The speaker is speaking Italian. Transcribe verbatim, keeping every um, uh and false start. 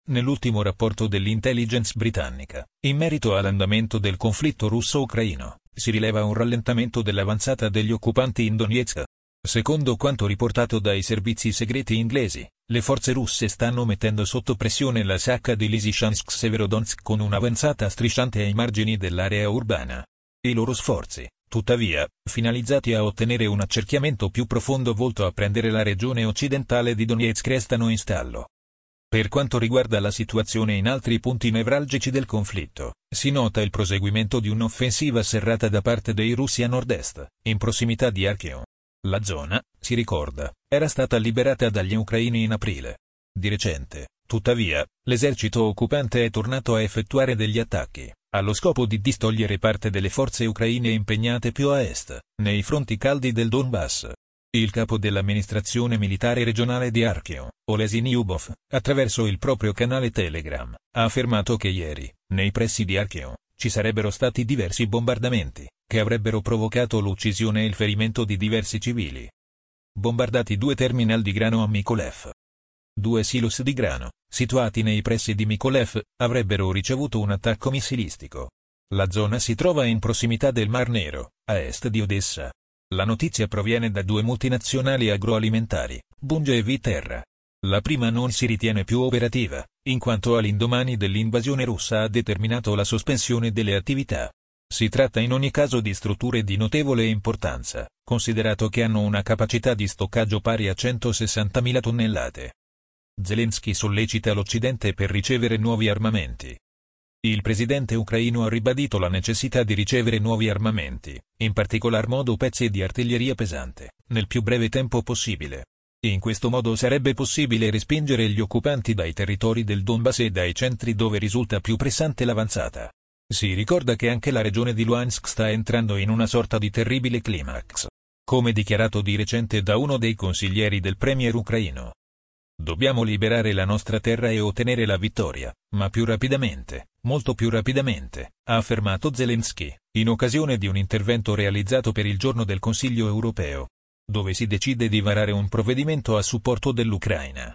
nell'ultimo rapporto dell'intelligence britannica, in merito all'andamento del conflitto russo-ucraino, si rileva un rallentamento dell'avanzata degli occupanti in Donetsk. Secondo quanto riportato dai servizi segreti inglesi, le forze russe stanno mettendo sotto pressione la sacca di Lysychansk-Severodonetsk con un'avanzata strisciante ai margini dell'area urbana. I loro sforzi, tuttavia, finalizzati a ottenere un accerchiamento più profondo volto a prendere la regione occidentale di Donetsk, restano in stallo. Per quanto riguarda la situazione in altri punti nevralgici del conflitto, si nota il proseguimento di un'offensiva serrata da parte dei russi a nord-est, in prossimità di Archeon. La zona, si ricorda, era stata liberata dagli ucraini in aprile. Di recente, tuttavia, l'esercito occupante è tornato a effettuare degli attacchi, allo scopo di distogliere parte delle forze ucraine impegnate più a est, nei fronti caldi del Donbass. Il capo dell'amministrazione militare regionale di Archeon, Olesin Lyubov, attraverso il proprio canale Telegram, ha affermato che ieri, nei pressi di Archeon, ci sarebbero stati diversi bombardamenti, che avrebbero provocato l'uccisione e il ferimento di diversi civili. Bombardati due terminal di grano a Mykolaiv. Due silos di grano, situati nei pressi di Mykolaiv, avrebbero ricevuto un attacco missilistico. La zona si trova in prossimità del Mar Nero, a est di Odessa. La notizia proviene da due multinazionali agroalimentari, Bunge e Viterra. La prima non si ritiene più operativa, in quanto all'indomani dell'invasione russa ha determinato la sospensione delle attività. Si tratta in ogni caso di strutture di notevole importanza, considerato che hanno una capacità di stoccaggio pari a centosessantamila tonnellate. Zelensky sollecita l'Occidente per ricevere nuovi armamenti. Il presidente ucraino ha ribadito la necessità di ricevere nuovi armamenti, in particolar modo pezzi di artiglieria pesante, nel più breve tempo possibile. In questo modo sarebbe possibile respingere gli occupanti dai territori del Donbass e dai centri dove risulta più pressante l'avanzata. Si ricorda che anche la regione di Luhansk sta entrando in una sorta di terribile climax, come dichiarato di recente da uno dei consiglieri del premier ucraino. Dobbiamo liberare la nostra terra e ottenere la vittoria, ma più rapidamente, molto più rapidamente, ha affermato Zelensky, in occasione di un intervento realizzato per il giorno del Consiglio europeo, dove si decide di varare un provvedimento a supporto dell'Ucraina.